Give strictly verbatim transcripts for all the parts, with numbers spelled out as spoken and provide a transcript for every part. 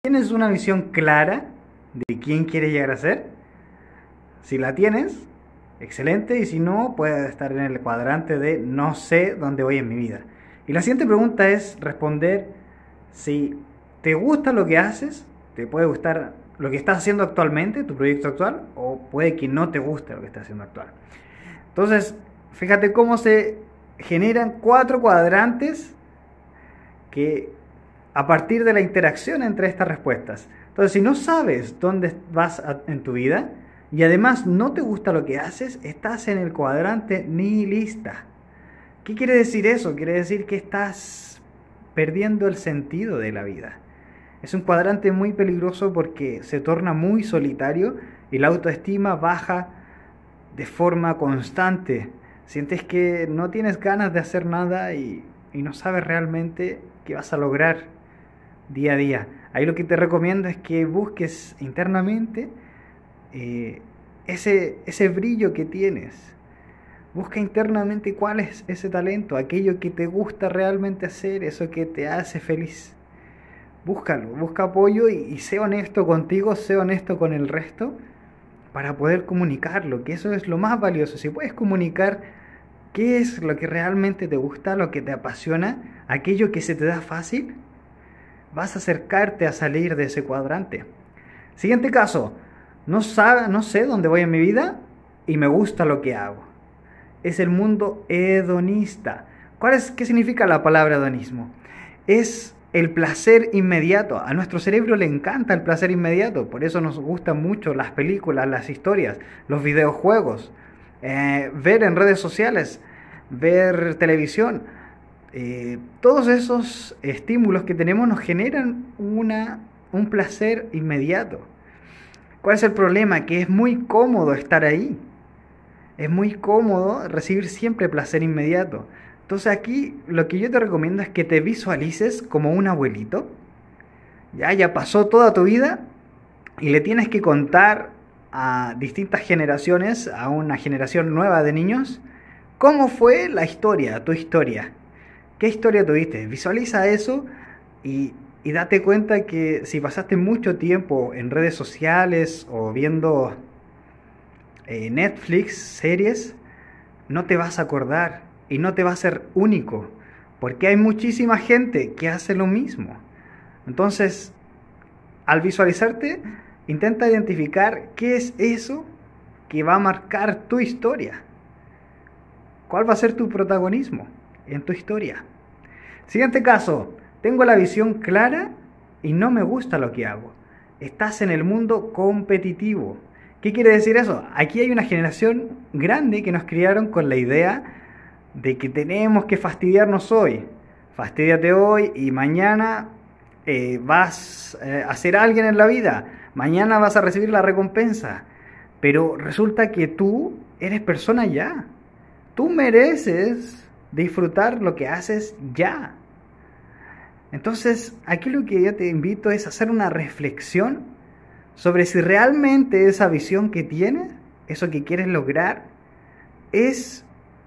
¿Tienes una visión clara de quién quieres llegar a ser? Si la tienes, excelente, y si no, puedes estar en el cuadrante de no sé dónde voy en mi vida. Y la siguiente pregunta es responder si te gusta lo que haces, te puede gustar lo que estás haciendo actualmente, tu proyecto actual, o puede que no te guste lo que estás haciendo actual. Entonces, fíjate cómo se generan cuatro cuadrantes que a partir de la interacción entre estas respuestas. Entonces, si no sabes dónde vas a, en tu vida y además no te gusta lo que haces, estás en el cuadrante nihilista. ¿Qué quiere decir eso? Quiere decir que estás perdiendo el sentido de la vida. Es un cuadrante muy peligroso porque se torna muy solitario y la autoestima baja de forma constante. Sientes que no tienes ganas de hacer nada y, y no sabes realmente qué vas a lograr día a día. Ahí lo que te recomiendo es que busques internamente eh, ese, ese brillo que tienes. Busca internamente cuál es ese talento, aquello que te gusta realmente hacer, eso que te hace feliz. Búscalo, busca apoyo y, y sé honesto contigo, sé honesto con el resto para poder comunicarlo, que eso es lo más valioso. Si puedes comunicar qué es lo que realmente te gusta, lo que te apasiona, aquello que se te da fácil, vas a acercarte a salir de ese cuadrante. Siguiente caso, no, sabe, no sé dónde voy en mi vida y me gusta lo que hago. Es el mundo hedonista. ¿Cuál es, ¿Qué significa la palabra hedonismo? Es el placer inmediato. A nuestro cerebro le encanta el placer inmediato, por eso nos gustan mucho las películas, las historias, los videojuegos, eh, ver en redes sociales, ver televisión. Eh, todos esos estímulos que tenemos nos generan una, un placer inmediato. ¿Cuál es el problema? Que es muy cómodo estar ahí. Es muy cómodo recibir siempre placer inmediato. Entonces aquí lo que yo te recomiendo es que te visualices como un abuelito. Ya, ya pasó toda tu vida y le tienes que contar a distintas generaciones, a una generación nueva de niños, cómo fue la historia, tu historia. ¿Qué historia tuviste? Visualiza eso y, y date cuenta que si pasaste mucho tiempo en redes sociales o viendo eh, Netflix, series, no te vas a acordar y no te va a ser único, porque hay muchísima gente que hace lo mismo. Entonces, al visualizarte, intenta identificar qué es eso que va a marcar tu historia. ¿Cuál va a ser tu protagonismo en tu historia? Siguiente caso, tengo la visión clara y no me gusta lo que hago. Estás en el mundo competitivo. ¿Qué quiere decir eso? Aquí hay una generación grande que nos criaron con la idea de que tenemos que fastidiarnos hoy. Fastídiate hoy y mañana eh, vas eh, a ser alguien en la vida. Mañana vas a recibir la recompensa. Pero resulta que tú eres persona ya. Tú mereces disfrutar lo que haces ya. Entonces, aquí lo que yo te invito es a hacer una reflexión sobre si realmente esa visión que tienes, eso que quieres lograr, es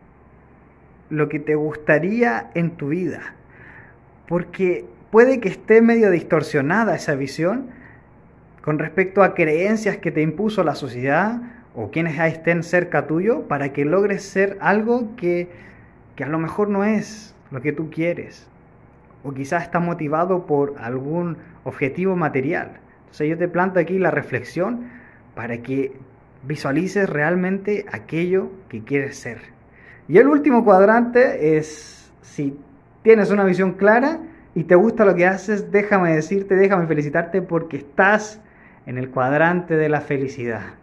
lo que te gustaría en tu vida. Porque puede que esté medio distorsionada esa visión con respecto a creencias que te impuso la sociedad o quienes estén cerca tuyo para que logres ser algo que, que a lo mejor no es lo que tú quieres. O quizás está motivado por algún objetivo material. Entonces yo te planto aquí la reflexión para que visualices realmente aquello que quieres ser. Y el último cuadrante es si tienes una visión clara y te gusta lo que haces, déjame decirte, déjame felicitarte porque estás en el cuadrante de la felicidad.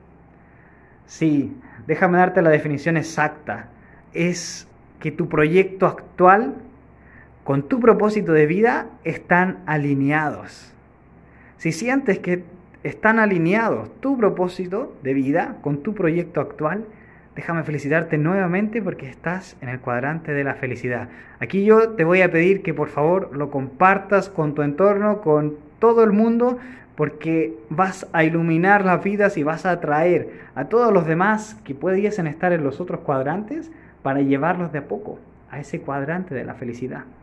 Sí, déjame darte la definición exacta. Es que tu proyecto actual con tu propósito de vida están alineados. Si sientes que están alineados tu propósito de vida con tu proyecto actual, déjame felicitarte nuevamente porque estás en el cuadrante de la felicidad. Aquí yo te voy a pedir que por favor lo compartas con tu entorno, con todo el mundo, porque vas a iluminar las vidas y vas a atraer a todos los demás que pudiesen estar en los otros cuadrantes para llevarlos de a poco a ese cuadrante de la felicidad.